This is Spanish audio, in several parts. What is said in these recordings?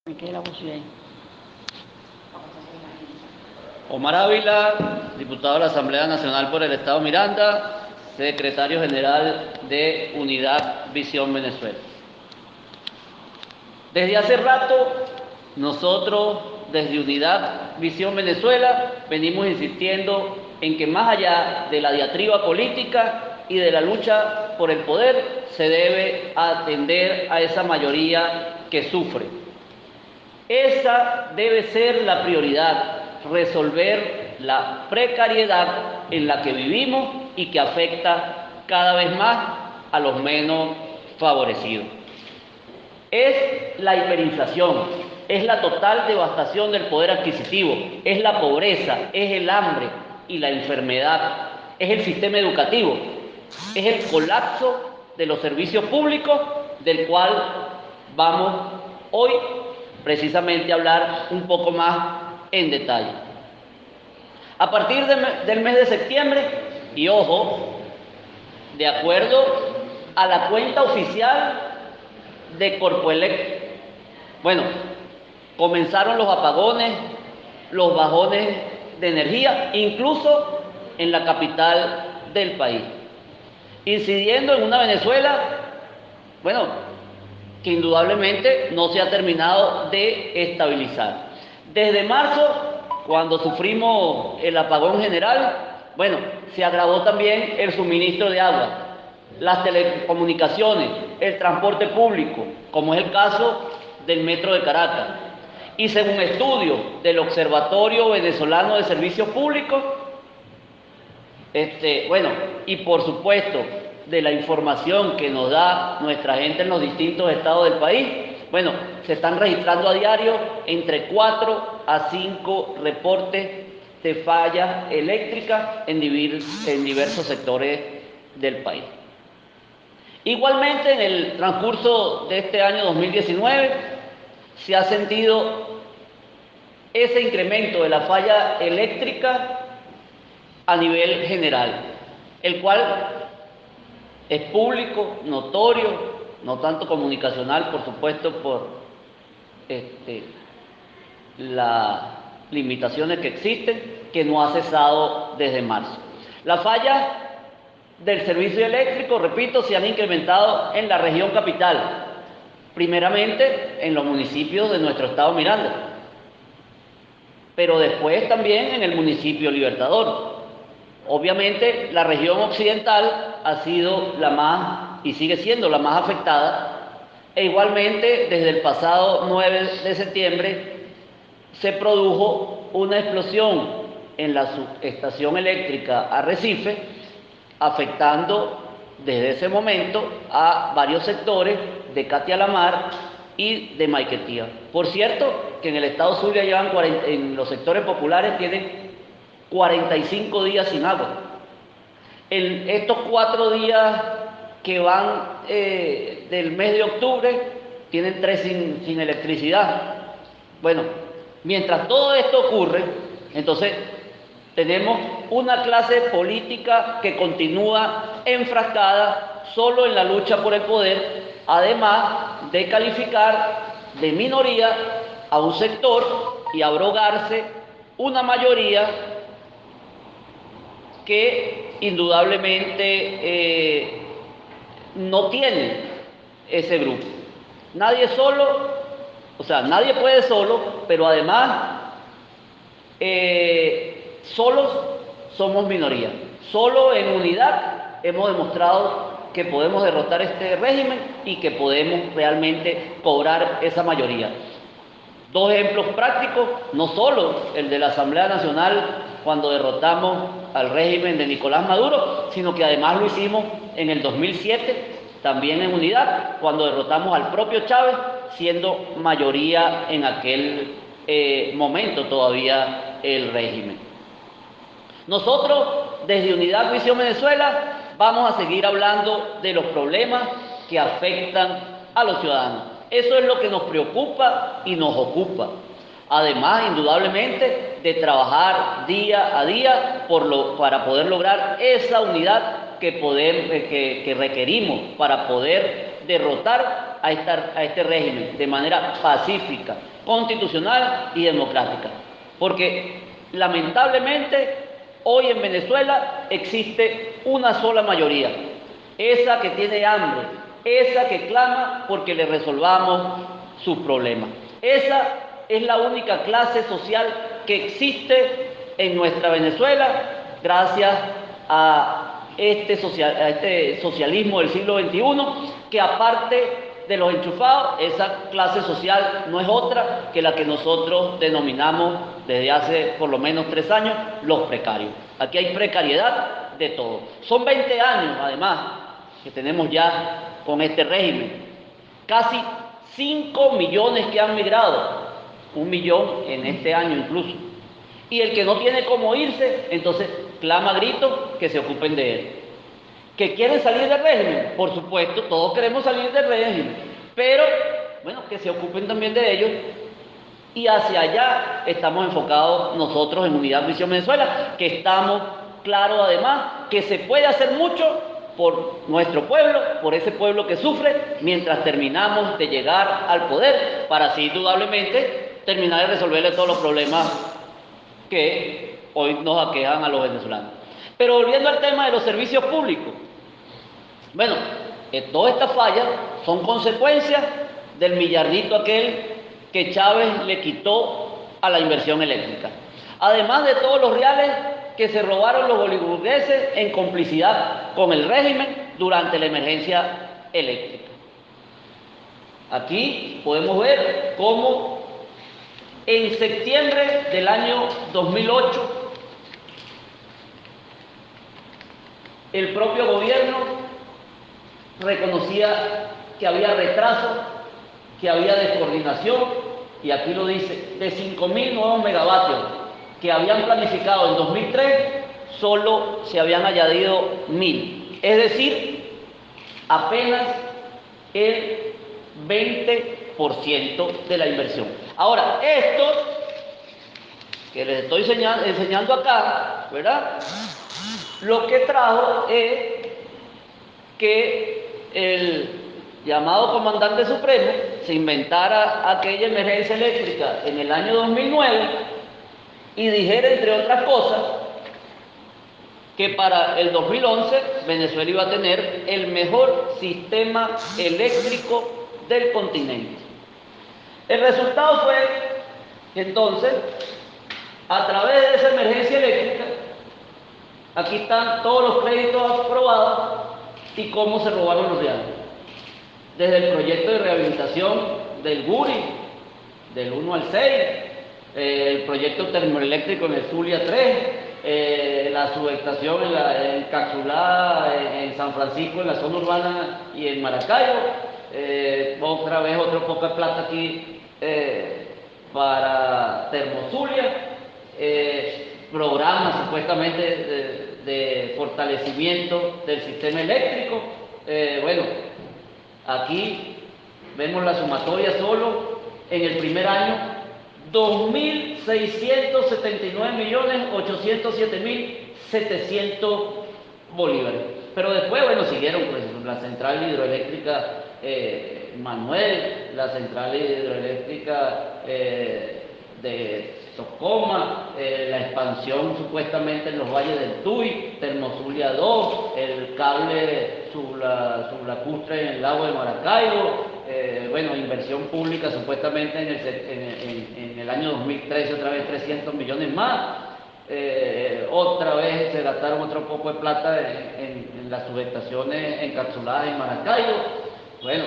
Me quedé la voz ahí. Omar Ávila, diputado de la Asamblea Nacional por el Estado Miranda, secretario general de Unidad Visión Venezuela. Desde hace rato, nosotros desde Unidad Visión Venezuela venimos insistiendo en que más allá de la diatriba política y de la lucha por el poder, se debe atender a esa mayoría que sufre. Esa debe ser la prioridad, resolver la precariedad en la que vivimos y que afecta cada vez más a los menos favorecidos. Es la hiperinflación, es la total devastación del poder adquisitivo, es la pobreza, es el hambre y la enfermedad, es el sistema educativo, es el colapso de los servicios públicos del cual vamos hoy precisamente a hablar un poco más en detalle. A partir del mes de septiembre, y ojo, de acuerdo a la cuenta oficial de Corpoelec, bueno, comenzaron los apagones, los bajones de energía, incluso en la capital del país, incidiendo en una Venezuela, bueno, que indudablemente no se ha terminado de estabilizar. Desde marzo, cuando sufrimos el apagón general, bueno, se agravó también el suministro de agua, las telecomunicaciones, el transporte público, como es el caso del Metro de Caracas. Y según estudios del Observatorio Venezolano de Servicios Públicos, bueno, y por supuesto de la información que nos da nuestra gente en los distintos estados del país, bueno, se están registrando a diario entre 4 a 5 reportes de fallas eléctricas en diversos sectores del país. Igualmente, en el transcurso de este año 2019, se ha sentido ese incremento de la falla eléctrica a nivel general, el cual es público, notorio, no tanto comunicacional, por supuesto, por las limitaciones que existen, que no ha cesado desde marzo. Las fallas del servicio eléctrico, repito, se han incrementado en la región capital, primeramente en los municipios de nuestro estado Miranda, pero después también en el municipio Libertador. Obviamente la región occidental ha sido la más, y sigue siendo la más afectada, e igualmente desde el pasado 9 de septiembre se produjo una explosión en la subestación eléctrica Arrecife, afectando desde ese momento a varios sectores de Catia la Mar y de Maiquetía. Por cierto, que en el estado Zulia llevan en los sectores populares tienen 45 días sin agua. En estos 4 días que van del mes de octubre, tienen 3 sin electricidad. Bueno, mientras todo esto ocurre, entonces tenemos una clase política que continúa enfrascada solo en la lucha por el poder, además de calificar de minoría a un sector y abrogarse una mayoría que indudablemente no tiene ese grupo. Nadie solo, o sea, nadie puede solo, pero además solos somos minoría. Solo en unidad hemos demostrado que podemos derrotar este régimen y que podemos realmente cobrar esa mayoría. 2 ejemplos prácticos, no solo el de la Asamblea Nacional cuando derrotamos al régimen de Nicolás Maduro, sino que además lo hicimos en el 2007, también en unidad, cuando derrotamos al propio Chávez, siendo mayoría en aquel momento todavía el régimen. Nosotros, desde Unidad Visión Venezuela, vamos a seguir hablando de los problemas que afectan a los ciudadanos. Eso es lo que nos preocupa y nos ocupa. Además, indudablemente, de trabajar día a día para poder lograr esa unidad que requerimos para poder derrotar a este régimen de manera pacífica, constitucional y democrática. Porque lamentablemente hoy en Venezuela existe una sola mayoría, esa que tiene hambre, esa que clama porque le resolvamos sus problemas. Esa es la única clase social que existe en nuestra Venezuela gracias a este socialismo del siglo XXI, que aparte de los enchufados, esa clase social no es otra que la que nosotros denominamos desde hace por lo menos 3 años los precarios. Aquí hay precariedad de todo. Son 20 años, además, que tenemos ya con este régimen. Casi 5 millones que han migrado, 1 millón en este año incluso. Y el que no tiene cómo irse, entonces clama a gritos que se ocupen de él. ¿Que quieren salir del régimen? Por supuesto, todos queremos salir del régimen, pero, bueno, que se ocupen también de ellos. Y hacia allá estamos enfocados nosotros en Unidad Visión Venezuela, que estamos claros además que se puede hacer mucho por nuestro pueblo, por ese pueblo que sufre, mientras terminamos de llegar al poder, para así indudablemente terminar de resolverle todos los problemas que hoy nos aquejan a los venezolanos. Pero volviendo al tema de los servicios públicos, bueno, todas estas fallas son consecuencias del millardito aquel que Chávez le quitó a la inversión eléctrica. Además de todos los reales que se robaron los boliburgueses en complicidad con el régimen durante la emergencia eléctrica. Aquí podemos ver cómo en septiembre del año 2008 el propio gobierno reconocía que había retraso, que había descoordinación, y aquí lo dice, de 5.000 nuevos megavatios que habían planificado en 2003, solo se habían añadido 1.000. Es decir, apenas el 20% de la inversión. Ahora, esto que les estoy enseñando acá, ¿verdad? Lo que trajo es que el llamado comandante supremo se inventara aquella emergencia eléctrica en el año 2009 y dijera, entre otras cosas, que para el 2011 Venezuela iba a tener el mejor sistema eléctrico del continente. El resultado fue que entonces, a través de esa emergencia eléctrica, aquí están todos los créditos aprobados y cómo se robaron los reales. Desde el proyecto de rehabilitación del Guri, del 1 al 6, el proyecto termoeléctrico en el Zulia 3, la subestación en Caxulá, en San Francisco, en la zona urbana y en Maracaibo, otra vez otro poco de plata aquí para Termozulia, programas supuestamente de fortalecimiento del sistema eléctrico. Bueno, aquí vemos la sumatoria solo en el primer año, 2.679.807.700 bolívares. Pero después, bueno, siguieron pues, la central hidroeléctrica Manuel, la central hidroeléctrica de Tocoma, la expansión supuestamente en los valles del Tuy, Termozulia 2, el cable sublacustre en el lago de Maracaibo, bueno, inversión pública supuestamente en el año 2013, otra vez 300 millones más, otra vez se gastaron otro poco de plata en las subestaciones encapsuladas en Maracaibo. Bueno,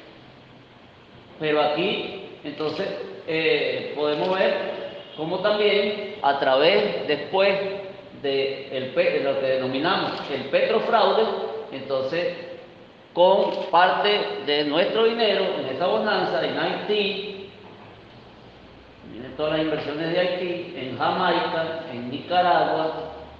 pero aquí entonces podemos ver cómo también a través después de lo que denominamos el petrofraude, entonces con parte de nuestro dinero en esa bonanza en Haití, vienen todas las inversiones de Haití, en Jamaica, en Nicaragua,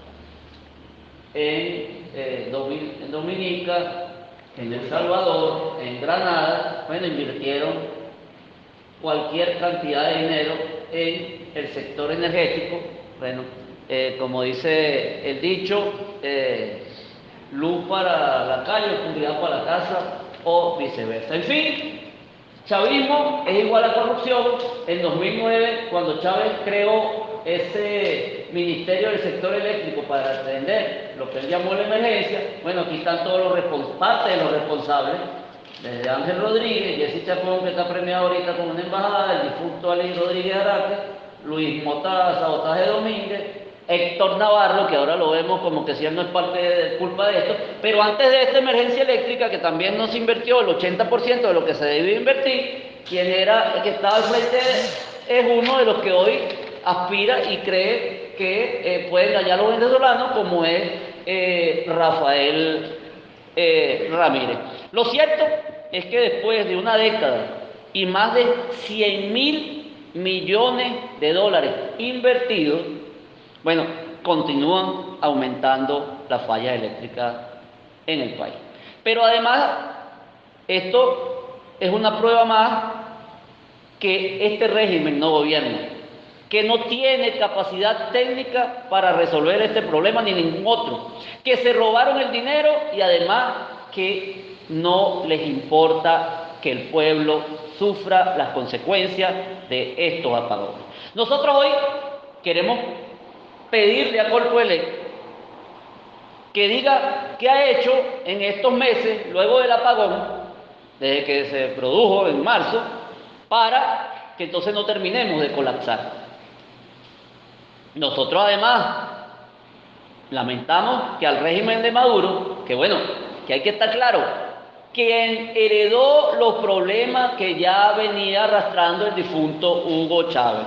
en Dominica, en El Salvador, en Granada, bueno, invirtieron cualquier cantidad de dinero en el sector energético. Bueno, como dice el dicho, luz para la calle, oscuridad para la casa o viceversa. En fin, Chavismo es igual a corrupción. En 2009, cuando Chávez creó ese Ministerio del Sector Eléctrico para atender lo que él llamó la emergencia, bueno, aquí están todos parte de los responsables, desde Ángel Rodríguez, Jessy Chacón, que está premiado ahorita con una embajada, el difunto Ali Rodríguez Araque, Luis Mota Sabotaje Domínguez, Héctor Navarro, que ahora lo vemos como que si él no es parte de culpa de esto, pero antes de esta emergencia eléctrica, que también no se invirtió el 80% de lo que se debía invertir, quien era el que estaba al frente es uno de los que hoy aspira y cree que puede engañar a los venezolanos, como es Rafael Ramírez. Lo cierto es que después de una década y más de 100.000 millones de dólares invertidos, bueno, continúan aumentando las fallas eléctricas en el país. Pero además, esto es una prueba más que este régimen no gobierna, que no tiene capacidad técnica para resolver este problema ni ningún otro, que se robaron el dinero y además que no les importa que el pueblo sufra las consecuencias de estos apagones. Nosotros hoy queremos pedirle a Colpuelec que diga qué ha hecho en estos meses, luego del apagón, desde que se produjo en marzo, para que entonces no terminemos de colapsar. Nosotros además lamentamos que al régimen de Maduro, que bueno, que hay que estar claro, quien heredó los problemas que ya venía arrastrando el difunto Hugo Chávez.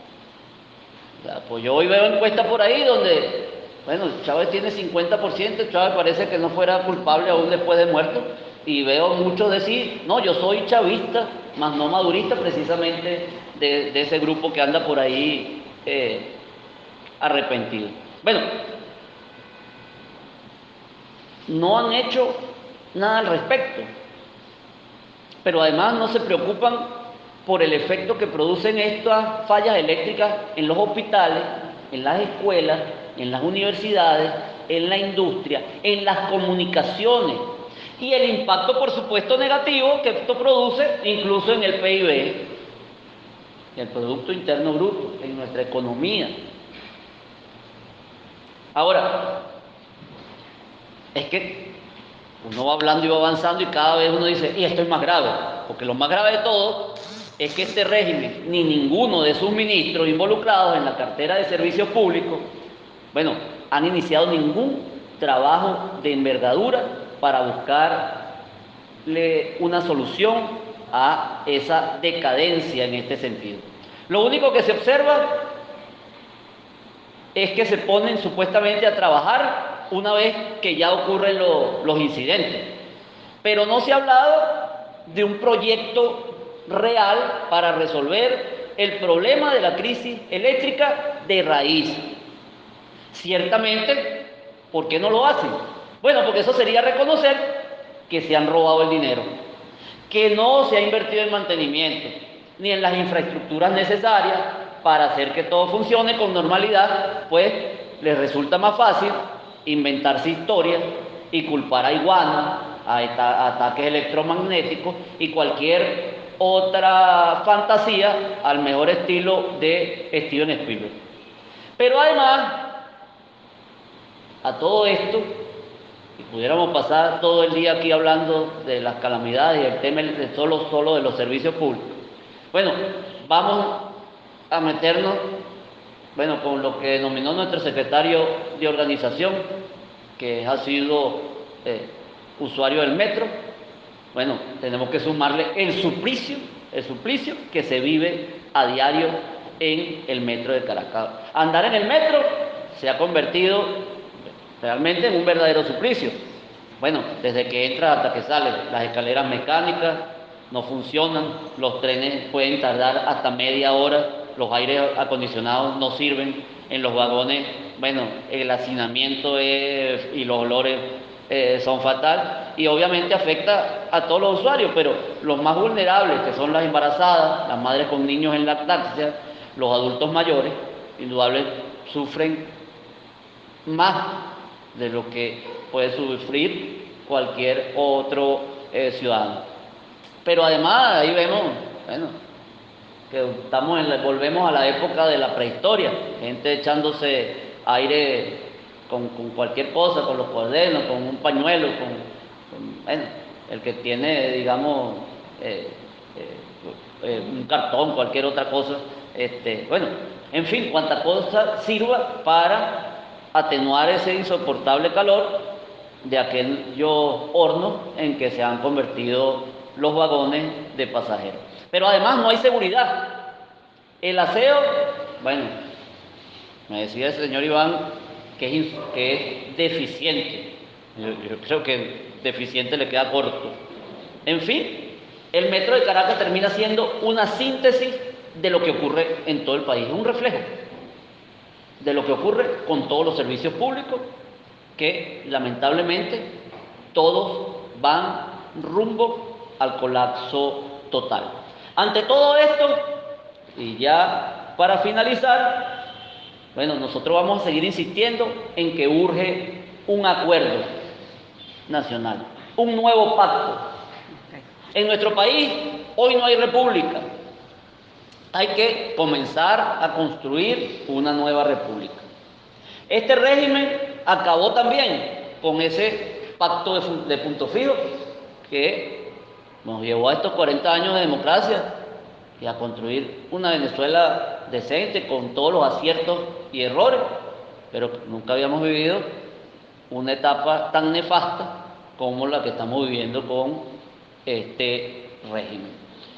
O sea, pues yo hoy veo encuestas por ahí donde, bueno, Chávez tiene 50%, Chávez parece que no fuera culpable aún después de muerto, y veo muchos decir, no, yo soy chavista, más no madurista, precisamente de ese grupo que anda por ahí arrepentido. Bueno, no han hecho nada al respecto, pero además no se preocupan por el efecto que producen estas fallas eléctricas en los hospitales, en las escuelas, en las universidades, en la industria, en las comunicaciones, y el impacto, por supuesto, negativo que esto produce incluso en el PIB, el Producto Interno Bruto, en nuestra economía. Ahora, es que uno va hablando y va avanzando y cada vez uno dice, y esto es más grave, porque lo más grave de todo es que este régimen, ni ninguno de sus ministros involucrados en la cartera de servicios públicos, bueno, han iniciado ningún trabajo de envergadura para buscarle una solución a esa decadencia en este sentido. Lo único que se observa es que se ponen supuestamente a trabajar una vez que ya ocurren los incidentes, pero no se ha hablado de un proyecto real para resolver el problema de la crisis eléctrica de raíz. Ciertamente, ¿por qué no lo hacen? Bueno, porque eso sería reconocer que se han robado el dinero, que no se ha invertido en mantenimiento, ni en las infraestructuras necesarias para hacer que todo funcione con normalidad, pues les resulta más fácil inventarse historias y culpar a iguanas, a ataques electromagnéticos y cualquier otra fantasía al mejor estilo de Steven Spielberg. Pero además, a todo esto, y pudiéramos pasar todo el día aquí hablando de las calamidades y el tema de solo de los servicios públicos. Bueno, vamos a meternos, bueno, con lo que denominó nuestro secretario de organización, que ha sido usuario del metro. Bueno, tenemos que sumarle el suplicio que se vive a diario en el metro de Caracas. Andar en el metro se ha convertido realmente en un verdadero suplicio. Bueno, desde que entras hasta que sales, las escaleras mecánicas no funcionan, los trenes pueden tardar hasta media hora, los aires acondicionados no sirven en los vagones, bueno, el hacinamiento y los olores son fatales, y obviamente afecta a todos los usuarios, pero los más vulnerables, que son las embarazadas, las madres con niños en lactancia, los adultos mayores, indudablemente sufren más de lo que puede sufrir cualquier otro ciudadano. Pero además ahí vemos, bueno, que volvemos a la época de la prehistoria, gente echándose aire con cualquier cosa, con los cuadernos, con un pañuelo, bueno, el que tiene, digamos, un cartón, cualquier otra cosa, bueno, en fin, cuanta cosa sirva para atenuar ese insoportable calor de aquellos hornos en que se han convertido los vagones de pasajeros. Pero además no hay seguridad. El aseo, bueno, me decía el señor Iván que es deficiente. Yo creo que deficiente le queda corto. En fin, el metro de Caracas termina siendo una síntesis de lo que ocurre en todo el país, un reflejo de lo que ocurre con todos los servicios públicos, que lamentablemente todos van rumbo al colapso total. Ante todo esto, y ya para finalizar, bueno, nosotros vamos a seguir insistiendo en que urge un acuerdo nacional, un nuevo pacto. En nuestro país hoy no hay república. Hay que comenzar a construir una nueva república. Este régimen acabó también con ese pacto de punto fijo que nos llevó a estos 40 años de democracia y a construir una Venezuela decente con todos los aciertos y errores, pero nunca habíamos vivido una etapa tan nefasta como la que estamos viviendo con este régimen.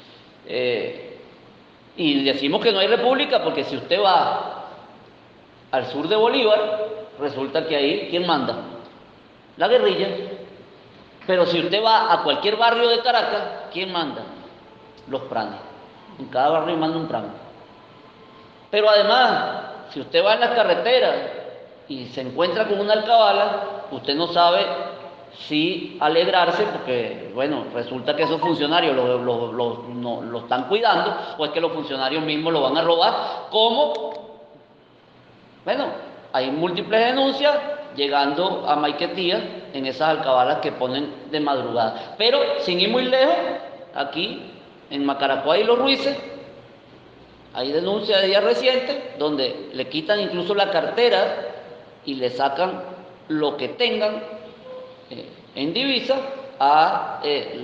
Y decimos que no hay república porque si usted va al sur de Bolívar, resulta que ahí, ¿quién manda? La guerrilla. Pero si usted va a cualquier barrio de Caracas, ¿quién manda? Los pranes. En cada barrio manda un prano. Pero además, si usted va en las carreteras y se encuentra con una alcabala, usted no sabe si alegrarse, porque, bueno, resulta que esos funcionarios lo están cuidando, o es que los funcionarios mismos lo van a robar, como, bueno, hay múltiples denuncias llegando a Maiquetía en esas alcabalas que ponen de madrugada. Pero, sin ir muy lejos, aquí, en Macaracuá y Los Ruices, hay denuncias de días recientes donde le quitan incluso la cartera y le sacan lo que tengan en divisa a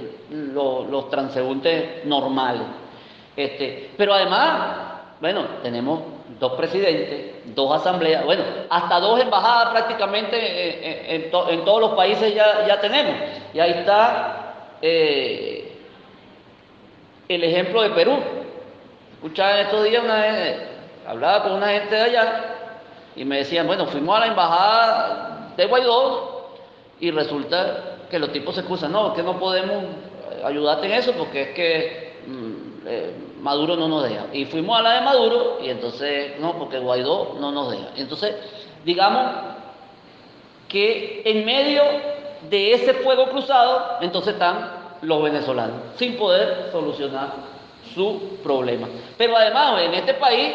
los transeúntes normales. Pero además, bueno, tenemos 2 presidentes, 2 asambleas, bueno, hasta 2 embajadas prácticamente en todos los países ya tenemos. Y ahí está el ejemplo de Perú. Escuchaba en estos días hablaba con una gente de allá y me decían, bueno, fuimos a la embajada de Guaidó y resulta que los tipos se excusan, no, es que no podemos ayudarte en eso porque es que Maduro no nos deja. Y fuimos a la de Maduro y entonces, no, porque Guaidó no nos deja. Entonces, digamos que en medio de ese fuego cruzado, entonces están los venezolanos, sin poder solucionar su problema. Pero además, en este país,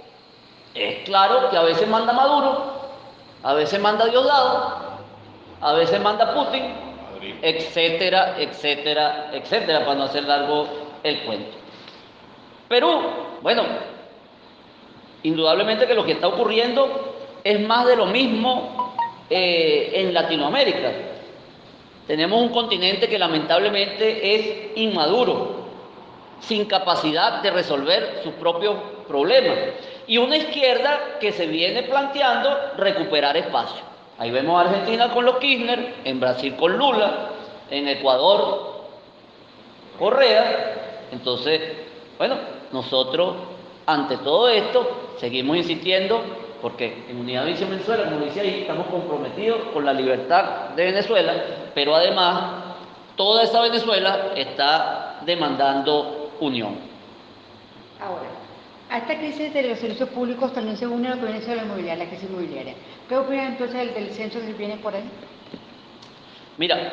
es claro que a veces manda Maduro, a veces manda Diosdado, a veces manda Putin, etcétera, etcétera, etcétera, para no hacer largo el cuento. Perú, bueno, indudablemente que lo que está ocurriendo es más de lo mismo en Latinoamérica. Tenemos un continente que lamentablemente es inmaduro, sin capacidad de resolver sus propios problemas, y una izquierda que se viene planteando recuperar espacio. Ahí vemos a Argentina con los Kirchner, en Brasil con Lula, en Ecuador Correa. Entonces, bueno, nosotros ante todo esto seguimos insistiendo porque en Unidad Vichy Venezuela, como dice ahí, estamos comprometidos con la libertad de Venezuela, pero además toda esa Venezuela está demandando unión. Ahora, a esta crisis de los servicios públicos también se une lo que viene siendo la inmobiliaria, la crisis inmobiliaria. ¿Qué opinas entonces del censo que viene por ahí? Mira,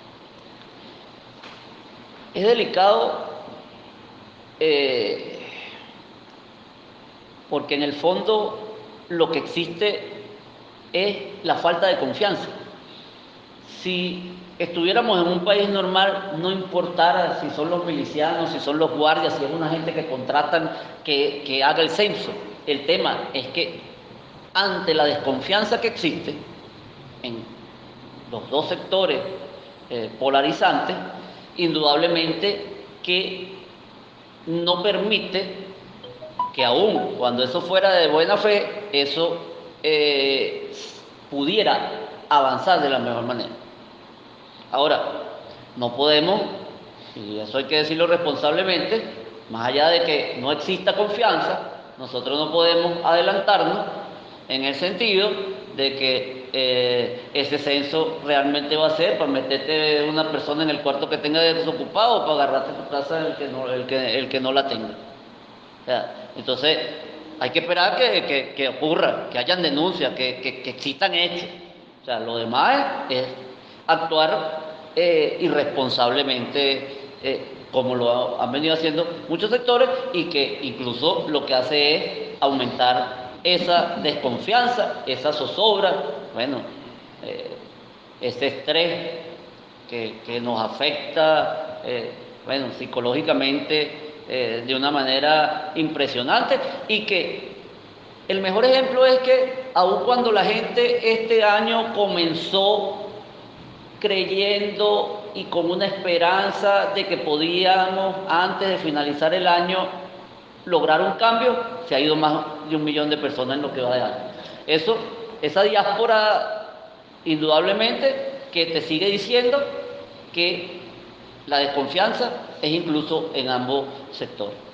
es delicado porque en el fondo lo que existe es la falta de confianza. Si estuviéramos en un país normal, no importara si son los milicianos, si son los guardias, si es una gente que contratan que haga el censo. El tema es que ante la desconfianza que existe en los dos sectores polarizantes, indudablemente que no permite que aún cuando eso fuera de buena fe, eso pudiera avanzar de la mejor manera. Ahora, no podemos, y eso hay que decirlo responsablemente, más allá de que no exista confianza, nosotros no podemos adelantarnos en el sentido de que ese censo realmente va a ser para meterte una persona en el cuarto que tenga desocupado o para agarrarte tu casa el que no la tenga. O sea, entonces, hay que esperar que ocurra, que hayan denuncias, que existan hechos. O sea, lo demás es actuar irresponsablemente, como lo han venido haciendo muchos sectores, y que incluso lo que hace es aumentar esa desconfianza, esa zozobra, bueno, ese estrés que nos afecta, bueno, psicológicamente de una manera impresionante, y que el mejor ejemplo es que aun cuando la gente este año comenzó creyendo y con una esperanza de que podíamos antes de finalizar el año lograr un cambio, se ha ido más de 1 millón de personas en lo que va de año. Esa diáspora indudablemente que te sigue diciendo que la desconfianza es incluso en ambos sectores.